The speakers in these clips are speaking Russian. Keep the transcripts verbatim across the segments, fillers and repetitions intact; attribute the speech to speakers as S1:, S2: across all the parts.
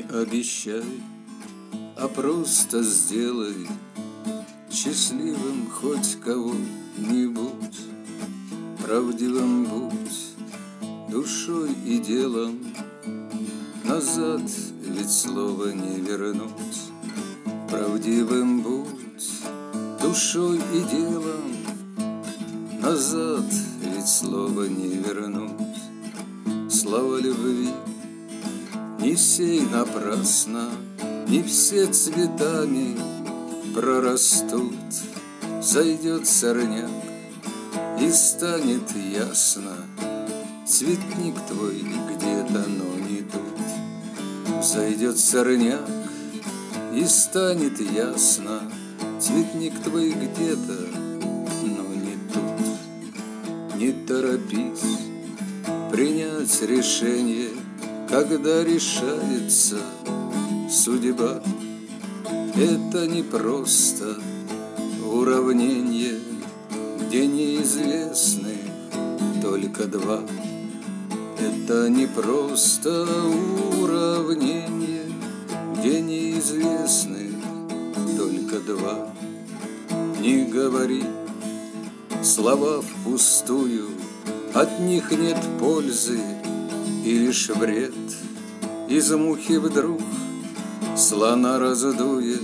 S1: Не обещай, а просто сделай счастливым хоть кого-нибудь. Правдивым будь душой и делом, назад ведь слова не вернуть. Правдивым будь душой и делом, назад ведь слова не вернуть. Слова любви не сей напрасно, не все цветами прорастут. Зайдет сорняк, и станет ясно, цветник твой где-то, но не тут. Зайдет сорняк, и станет ясно, цветник твой где-то, но не тут. Не торопись принять решение, когда решается судьба. Это не просто уравнение, где неизвестны только два. Это не просто уравнение, где неизвестны только два. Не говори слова впустую, от них нет пользы и лишь вред. Из мухи вдруг слона раздует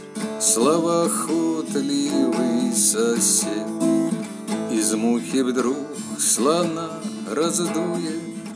S1: словоохотливый сосед. Из мухи вдруг слона раздует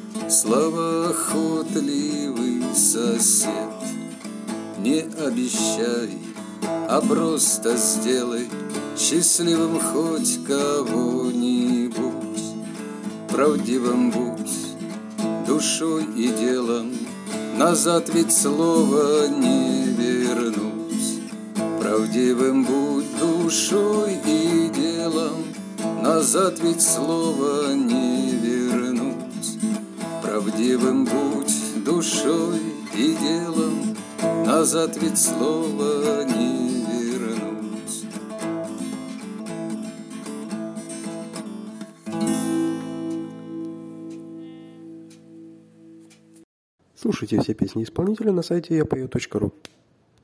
S1: словоохотливый сосед. Не обещай, а просто сделай счастливым хоть кого-нибудь. Правдивым будь душой и делом, назад ведь слова не вернуть. Правдивым будь душой и делом, назад ведь слова не вернуть. Правдивым будь душой и делом, назад ведь слова не вернуть.
S2: Слушайте все песни исполнителя на сайте я пою точка ру.